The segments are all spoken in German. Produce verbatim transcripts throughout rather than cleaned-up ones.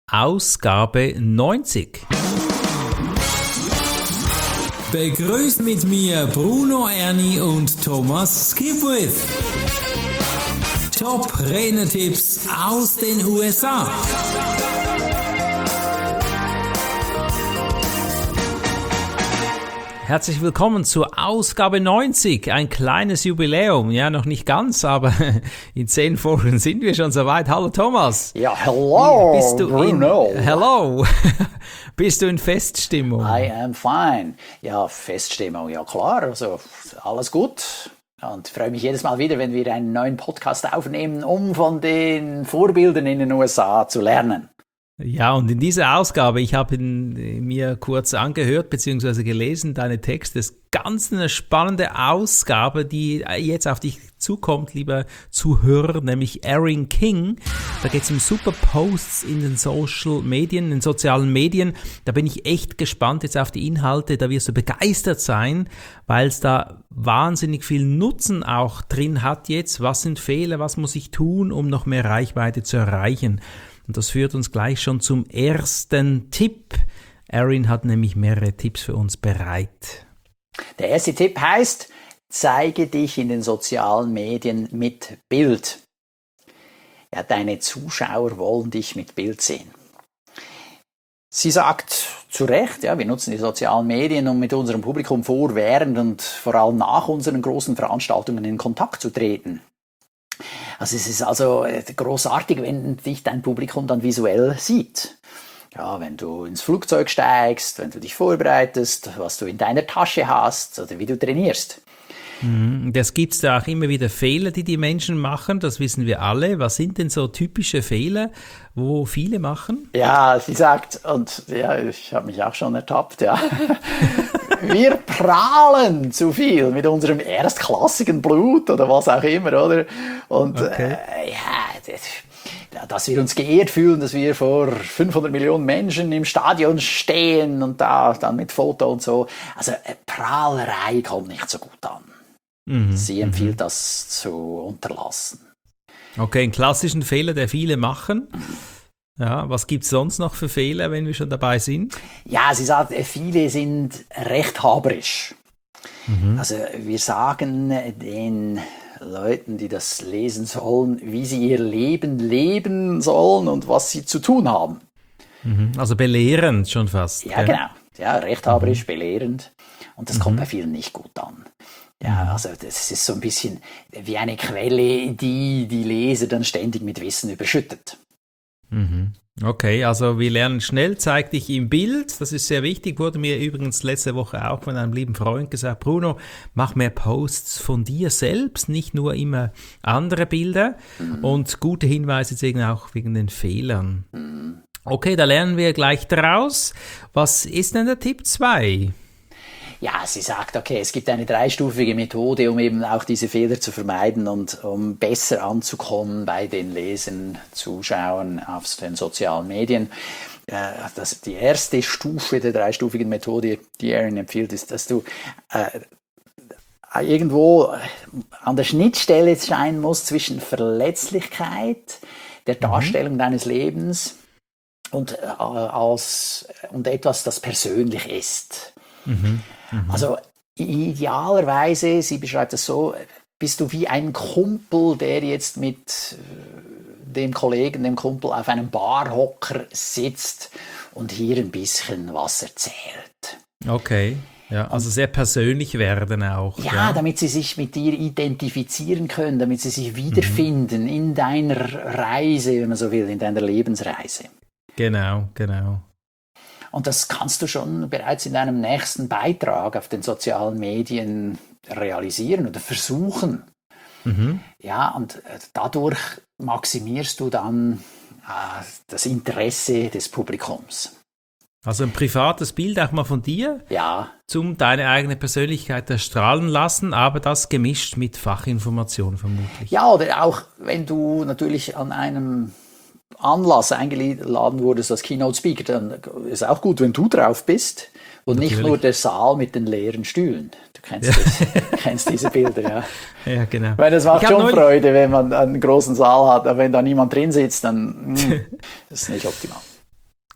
Ausgabe neunzig. Begrüßt mit mir Bruno Erni und Thomas Skipwith. Top Renner-Tipps aus den U S A. Herzlich willkommen zur Ausgabe neunzig, ein kleines Jubiläum, ja noch nicht ganz, aber in zehn Folgen sind wir schon soweit. Hallo Thomas. Ja, hello, Bist du Bruno. In, hello. Bist du in Feststimmung? I am fine. Ja, Feststimmung, ja klar, also alles gut. Und ich freue mich jedes Mal wieder, wenn wir einen neuen Podcast aufnehmen, um von den Vorbildern in den U S A zu lernen. Ja, und in dieser Ausgabe, ich habe ihn mir kurz angehört bzw. gelesen, deine Texte, das ist ganz eine spannende Ausgabe, die jetzt auf dich zukommt, lieber Zuhörer, nämlich Aaron King. Da geht es um super Posts in den Social Medien, in den sozialen Medien. Da bin ich echt gespannt jetzt auf die Inhalte, da wirst du begeistert sein, weil es da wahnsinnig viel Nutzen auch drin hat jetzt. Was sind Fehler, was muss ich tun, um noch mehr Reichweite zu erreichen? Und das führt uns gleich schon zum ersten Tipp. Aaron hat nämlich mehrere Tipps für uns bereit. Der erste Tipp heißt, zeige dich in den sozialen Medien mit Bild. Ja, deine Zuschauer wollen dich mit Bild sehen. Sie sagt zu Recht, ja, wir nutzen die sozialen Medien, um mit unserem Publikum vor, während und vor allem nach unseren großen Veranstaltungen in Kontakt zu treten. Also es ist also großartig, wenn dich dein Publikum dann visuell sieht. Ja, wenn du ins Flugzeug steigst, wenn du dich vorbereitest, was du in deiner Tasche hast oder wie du trainierst. Das gibt es da auch immer wieder Fehler, die die Menschen machen, das wissen wir alle. Was sind denn so typische Fehler, wo viele machen? Ja, sie sagt, und ja, ich habe mich auch schon ertappt, ja. Wir prahlen zu viel mit unserem erstklassigen Blut oder was auch immer, oder? Und okay. äh, ja, das, dass wir uns geehrt fühlen, dass wir vor fünfhundert Millionen Menschen im Stadion stehen und da dann mit Foto und so. Also äh, Prahlerei kommt nicht so gut an. Mhm. Sie empfiehlt, mhm. das zu unterlassen. Okay, einen klassischen Fehler, der viele machen. Ja, was gibt es sonst noch für Fehler, wenn wir schon dabei sind? Ja, sie sagt, viele sind rechthaberisch. Mhm. Also wir sagen den Leuten, die das lesen sollen, wie sie ihr Leben leben sollen und was sie zu tun haben. Mhm. Also belehrend schon fast. Ja, gell? Genau. Ja, rechthaberisch, mhm. belehrend. Und das mhm. kommt bei vielen nicht gut an. Ja, also das ist so ein bisschen wie eine Quelle, die die Leser dann ständig mit Wissen überschüttet. Okay, also wir lernen schnell, zeig dich im Bild, das ist sehr wichtig, wurde mir übrigens letzte Woche auch von einem lieben Freund gesagt, Bruno, mach mehr Posts von dir selbst, nicht nur immer andere Bilder mhm. und gute Hinweise zeigen auch wegen den Fehlern. Mhm. Okay, da lernen wir gleich draus. Was ist denn der Tipp zwei? Ja, sie sagt, okay, es gibt eine dreistufige Methode, um eben auch diese Fehler zu vermeiden und um besser anzukommen bei den Lesern, Zuschauern auf den sozialen Medien. Das, die erste Stufe der dreistufigen Methode, die Aaron empfiehlt, ist, dass du äh, irgendwo an der Schnittstelle scheinen musst zwischen Verletzlichkeit, der Darstellung mhm. deines Lebens und, äh, als, und etwas, das persönlich ist. Mhm. Mhm. Also idealerweise, sie beschreibt das so, bist du wie ein Kumpel, der jetzt mit dem Kollegen, dem Kumpel auf einem Barhocker sitzt und hier ein bisschen was erzählt. Okay, ja, also sehr persönlich werden auch. Ja, ja, damit sie sich mit dir identifizieren können, damit sie sich wiederfinden mhm. in deiner Reise, wenn man so will, in deiner Lebensreise. Genau, genau. Und das kannst du schon bereits in deinem nächsten Beitrag auf den sozialen Medien realisieren oder versuchen. Mhm. Ja, und dadurch maximierst du dann äh, das Interesse des Publikums. Also ein privates Bild auch mal von dir, ja. zum deine eigene Persönlichkeit erstrahlen lassen, aber das gemischt mit Fachinformation vermutlich. Ja, oder auch wenn du natürlich an einem Anlass eingeladen wurdest als Keynote-Speaker, dann ist auch gut, wenn du drauf bist und natürlich. Nicht nur der Saal mit den leeren Stühlen. Du kennst, das, kennst diese Bilder, ja. Ja, genau. Weil das macht schon Freude, wenn man einen großen Saal hat, aber wenn da niemand drin sitzt, dann mh, das ist nicht optimal.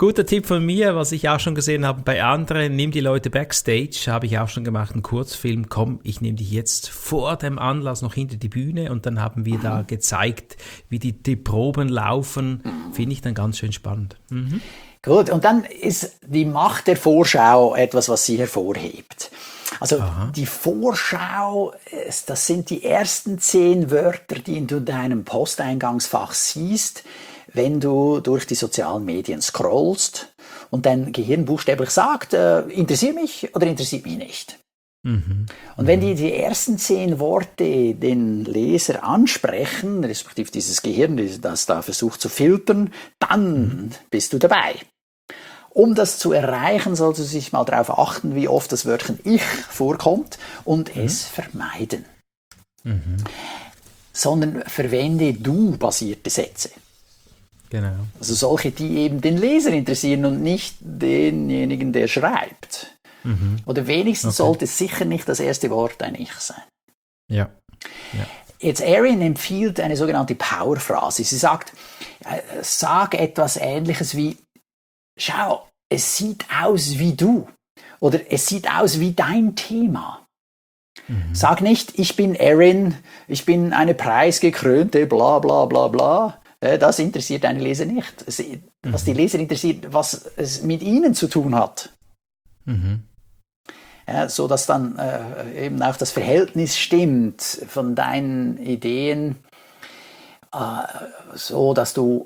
Guter Tipp von mir, was ich auch schon gesehen habe bei anderen, nimm die Leute Backstage, habe ich auch schon gemacht, einen Kurzfilm, komm, ich nehme dich jetzt vor dem Anlass noch hinter die Bühne und dann haben wir da gezeigt, wie die, die Proben laufen, finde ich dann ganz schön spannend. Mhm. Gut, und dann ist die Macht der Vorschau etwas, was sie hervorhebt. Also Aha. die Vorschau, das sind die ersten zehn Wörter, die du in deinem Posteingangsfach siehst, wenn du durch die sozialen Medien scrollst und dein Gehirn buchstäblich sagt, äh, interessiert mich oder interessiert mich nicht. Mhm. Und wenn die, die ersten zehn Worte den Leser ansprechen, respektive dieses Gehirn, das da versucht zu filtern, dann mhm. bist du dabei. Um das zu erreichen, sollst du sich mal darauf achten, wie oft das Wörtchen Ich vorkommt und mhm. es vermeiden. Mhm. Sondern verwende Du-basierte Sätze. Genau. Also solche, die eben den Leser interessieren und nicht denjenigen, der schreibt. Mhm. Oder wenigstens okay. sollte sicher nicht das erste Wort ein Ich sein. Ja. ja. Jetzt Erin empfiehlt eine sogenannte Powerphrase. Sie sagt, äh, sag etwas Ähnliches wie, schau, es sieht aus wie du. Oder es sieht aus wie dein Thema. Mhm. Sag nicht, ich bin Erin, ich bin eine preisgekrönte, bla bla bla bla. Das interessiert deine Leser nicht. Was die Leser interessiert, was es mit ihnen zu tun hat. Mhm. Ja, so dass dann äh, eben auch das Verhältnis stimmt von deinen Ideen, äh, so dass du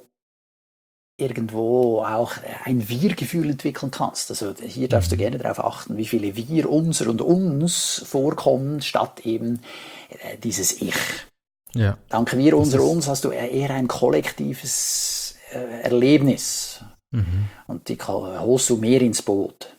irgendwo auch ein Wir-Gefühl entwickeln kannst. Also hier darfst du gerne darauf achten, wie viele Wir, unser und uns vorkommen, statt eben äh, dieses Ich. Ja. Dank wir, unser, uns hast du eher ein kollektives äh, Erlebnis. Mhm. Und die holst du mehr ins Boot.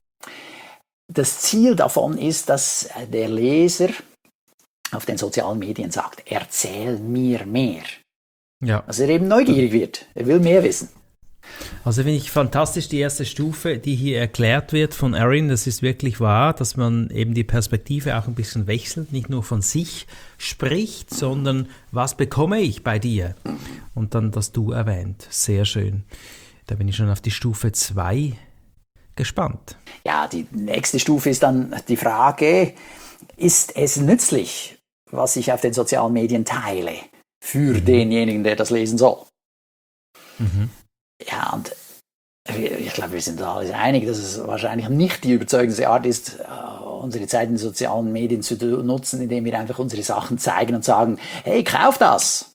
Das Ziel davon ist, dass der Leser auf den sozialen Medien sagt, erzähl mir mehr. Ja. Also er eben neugierig wird. Er will mehr wissen. Also finde ich fantastisch die erste Stufe, die hier erklärt wird von Erin. Das ist wirklich wahr, dass man eben die Perspektive auch ein bisschen wechselt, nicht nur von sich spricht, sondern was bekomme ich bei dir? Und dann das Du erwähnt. Sehr schön. Da bin ich schon auf die Stufe zwei gespannt. Ja, die nächste Stufe ist dann die Frage, ist es nützlich, was ich auf den sozialen Medien teile, für mhm. denjenigen, der das lesen soll? Mhm. Ja, und ich glaube, wir sind da alles einig, dass es wahrscheinlich nicht die überzeugendste Art ist, unsere Zeit in den sozialen Medien zu nutzen, indem wir einfach unsere Sachen zeigen und sagen, hey, kauf das!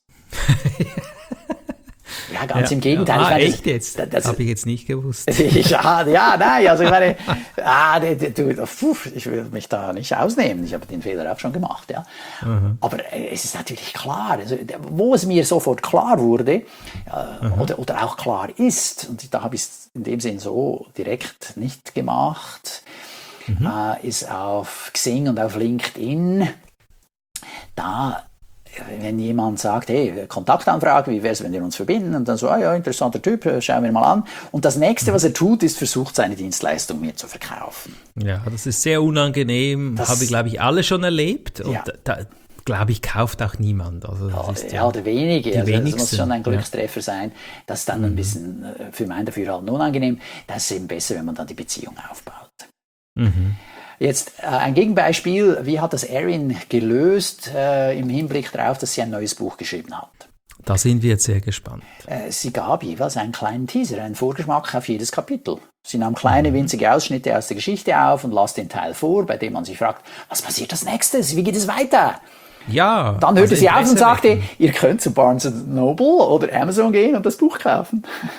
Ja, ganz ja, im Gegenteil. Ja. Ah, ich meine, echt jetzt? Das, das habe ich jetzt nicht gewusst. ja, ja, nein, also ich meine, ah, du, puh, ich will mich da nicht ausnehmen. Ich habe den Fehler auch schon gemacht, ja. Mhm. Aber es ist natürlich klar, also, wo es mir sofort klar wurde, äh, mhm. oder, oder auch klar ist, und da habe ich es in dem Sinn so direkt nicht gemacht, mhm. äh, ist auf Xing und auf LinkedIn, da wenn jemand sagt, hey, Kontaktanfrage, wie wäre es, wenn wir uns verbinden? Und dann so, ah ja, interessanter Typ, schauen wir mal an. Und das Nächste, was er tut, ist, versucht, seine Dienstleistung mir zu verkaufen. Ja, das ist sehr unangenehm, das habe ich, glaube ich, alle schon erlebt. Und ja. da, glaube ich, kauft auch niemand. Also das ja, ist ja, oder wenige. Also das muss schon ein Glückstreffer ja. sein. Das ist dann mhm. ein bisschen für mein Dafürhalten unangenehm. Das ist eben besser, wenn man dann die Beziehung aufbaut. Mhm. Jetzt äh, ein Gegenbeispiel, wie hat das Erin gelöst äh, im Hinblick darauf, dass sie ein neues Buch geschrieben hat? Da sind wir jetzt sehr gespannt. Äh, sie gab jeweils einen kleinen Teaser, einen Vorgeschmack auf jedes Kapitel. Sie nahm kleine, winzige Ausschnitte aus der Geschichte auf und las den Teil vor, bei dem man sich fragt, was passiert als nächstes? Wie geht es weiter? Ja. Dann hörte also sie auf und sagte, wecken. Ihr könnt zu Barnes and Noble oder Amazon gehen und das Buch kaufen.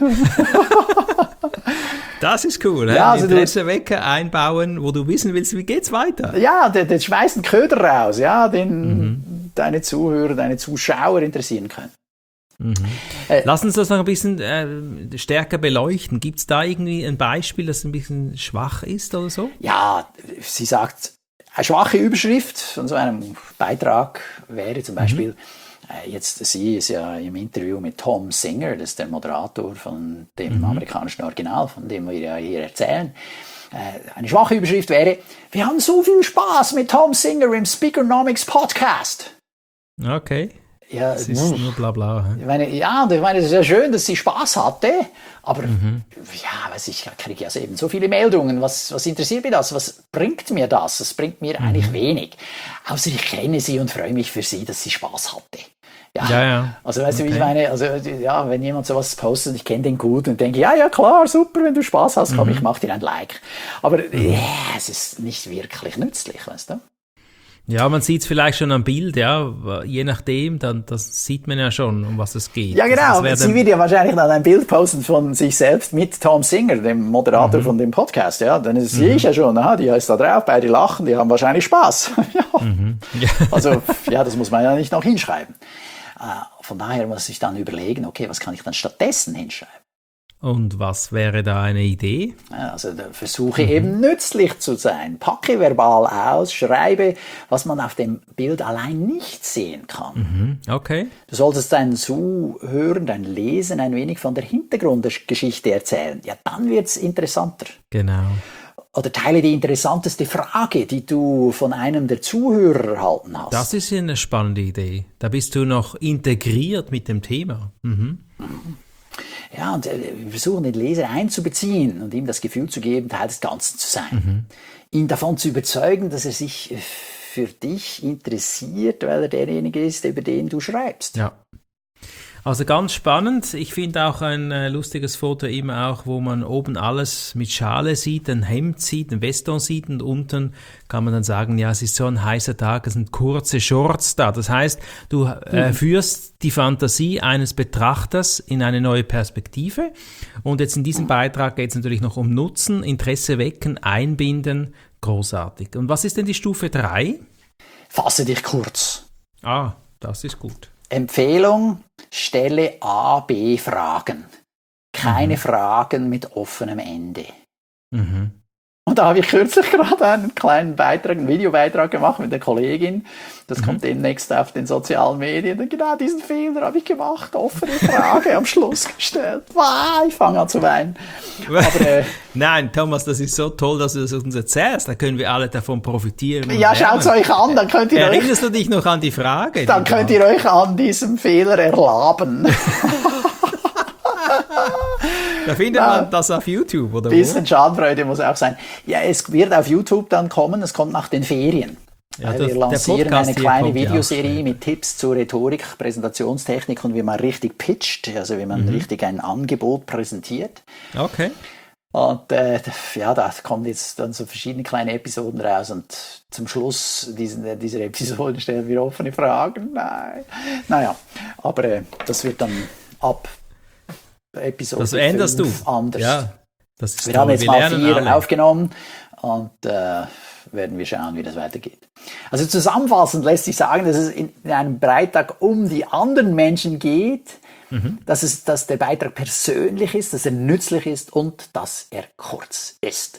Das ist cool, ja, also Interessewecker einbauen, wo du wissen willst, wie geht's weiter. Ja, der, der schmeißt einen Köder raus, ja, den mhm. deine Zuhörer, deine Zuschauer interessieren können. Mhm. Äh, Lass uns das noch ein bisschen äh, stärker beleuchten. Gibt es da irgendwie ein Beispiel, das ein bisschen schwach ist oder so? Ja, sie sagt, eine schwache Überschrift von so einem Beitrag wäre zum Beispiel, mhm. Jetzt, sie ist ja im Interview mit Tom Singer, das ist der Moderator von dem mhm. amerikanischen Original, von dem wir ja hier erzählen. Eine schwache Überschrift wäre, wir haben so viel Spaß mit Tom Singer im Speakernomics Podcast. Okay. Ja, es ist nur bla bla. Ich meine, ja, und ich meine, es ist ja schön, dass sie Spaß hatte, aber mhm. ja, weiß ich, kriege ja eben so viele Meldungen. Was, was interessiert mich das? Was bringt mir das? Das bringt mir mhm. eigentlich wenig. Außer ich kenne sie und freue mich für sie, dass sie Spaß hatte. Ja, ja, ja. Also weißt okay. du, wie ich meine? Also ja, wenn jemand sowas postet und ich kenne den gut und denke, ja, ja klar, super, wenn du Spaß hast, komm, mhm. ich mach dir ein Like. Aber mhm. yeah, es ist nicht wirklich nützlich, weißt du? Ja, man sieht es vielleicht schon am Bild, ja, je nachdem, dann das sieht man ja schon, um was es geht. Ja, genau. Das, das sie wird ja wahrscheinlich dann ein Bild posten von sich selbst mit Tom Singer, dem Moderator mhm. von dem Podcast, ja. Dann mhm. sehe ich ja schon, aha, die ist da drauf, beide lachen, die haben wahrscheinlich Spaß. ja. Mhm. Ja. Also, ja, das muss man ja nicht noch hinschreiben. Von daher muss ich dann überlegen, okay, was kann ich dann stattdessen hinschreiben? Und was wäre da eine Idee? Also da versuche mhm. eben nützlich zu sein. Packe verbal aus, schreibe, was man auf dem Bild allein nicht sehen kann. Mhm. Okay. Du solltest deinen Zuhörern, dein Lesen ein wenig von der Hintergrundgeschichte erzählen. Ja, dann wird's interessanter. Genau. Oder teile die interessanteste Frage, die du von einem der Zuhörer erhalten hast. Das ist eine spannende Idee. Da bist du noch integriert mit dem Thema. Mhm. Ja, und wir versuchen den Leser einzubeziehen und ihm das Gefühl zu geben, Teil des Ganzen zu sein. Mhm. Ihn davon zu überzeugen, dass er sich für dich interessiert, weil er derjenige ist, über den du schreibst. Ja. Also ganz spannend. Ich finde auch ein äh, lustiges Foto immer auch, wo man oben alles mit Schale sieht, ein Hemd sieht, ein Weston sieht und unten kann man dann sagen, ja, es ist so ein heißer Tag, es sind kurze Shorts da. Das heißt, du äh, mhm. führst die Fantasie eines Betrachters in eine neue Perspektive. Und jetzt in diesem Beitrag geht es natürlich noch um Nutzen, Interesse wecken, einbinden. Großartig. Und was ist denn die Stufe drei? Fasse dich kurz. Ah, das ist gut. Empfehlung, stelle A B Fragen. Keine mhm. Fragen mit offenem Ende. Mhm. Und da habe ich kürzlich gerade einen kleinen Beitrag, einen Videobeitrag gemacht mit der Kollegin. Das mhm. kommt demnächst auf den sozialen Medien. Und genau diesen Fehler habe ich gemacht. Offene Frage am Schluss gestellt. Wow, ich fange an zu weinen. Aber, äh, Nein, Thomas, das ist so toll, dass du das uns erzählst. Da können wir alle davon profitieren. Ja, schaut es euch an. Dann könnt ihr Erinnerst euch, du dich noch an die Frage? Dann die könnt ihr euch an diesem Fehler erlaben. Da findet ja, man das auf YouTube, oder? Ein bisschen Schadenfreude muss auch sein. Ja, es wird auf YouTube dann kommen, es kommt nach den Ferien. Ja, das, wir lancieren eine kleine Videoserie mit Tipps zur Rhetorik, Präsentationstechnik und wie man richtig pitcht, also wie man mhm. richtig ein Angebot präsentiert. Okay. Und äh, ja, da kommen jetzt dann so verschiedene kleine Episoden raus und zum Schluss diesen, dieser Episoden stellen wir offene Fragen. Nein. Naja, aber äh, das wird dann ab Episode das änderst du anders. Ja, das ist wir toll. haben jetzt wir mal vier alle. aufgenommen und äh, werden wir schauen, wie das weitergeht. Also zusammenfassend lässt sich sagen, dass es in, in einem Beitrag um die anderen Menschen geht, mhm. dass, es, dass der Beitrag persönlich ist, dass er nützlich ist und dass er kurz ist.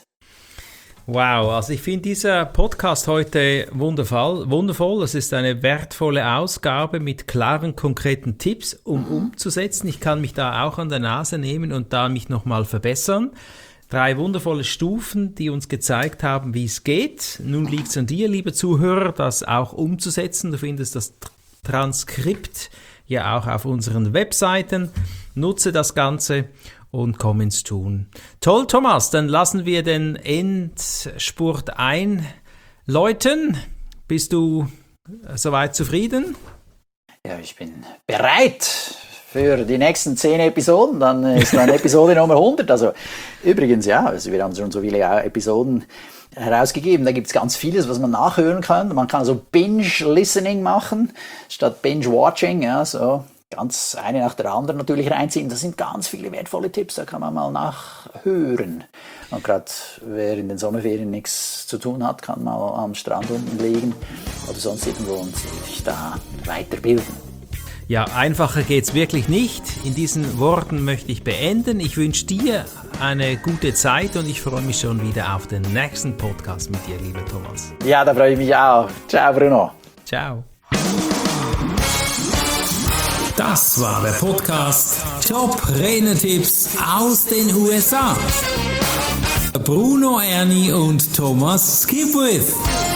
Wow, also ich finde dieser Podcast heute wundervoll. Wundervoll. Es ist eine wertvolle Ausgabe mit klaren, konkreten Tipps, um mhm. umzusetzen. Ich kann mich da auch an der Nase nehmen und da mich nochmal verbessern. Drei wundervolle Stufen, die uns gezeigt haben, wie es geht. Nun liegt es an dir, lieber Zuhörer, das auch umzusetzen. Du findest das Transkript ja auch auf unseren Webseiten. Nutze das Ganze und komm ins Tun. Toll, Thomas, dann lassen wir den Endspurt einläuten. Bist du soweit zufrieden? Ja, ich bin bereit für die nächsten zehn Episoden. Dann ist dann Episode Nummer hundert. Also übrigens, ja, also wir haben schon so viele Episoden herausgegeben. Da gibt es ganz vieles, was man nachhören kann. Man kann also Binge-Listening machen, statt Binge-Watching, ja, so. Ganz eine nach der anderen natürlich reinziehen. Das sind ganz viele wertvolle Tipps, da kann man mal nachhören. Und gerade wer in den Sommerferien nichts zu tun hat, kann mal am Strand unten liegen oder sonst irgendwo und sich da weiterbilden. Ja, einfacher geht's wirklich nicht. In diesen Worten möchte ich beenden. Ich wünsche dir eine gute Zeit und ich freue mich schon wieder auf den nächsten Podcast mit dir, lieber Thomas. Ja, da freue ich mich auch. Ciao, Bruno. Ciao. Das war der Podcast Top Renetipps aus den U S A. Bruno Erni und Thomas Skipwith.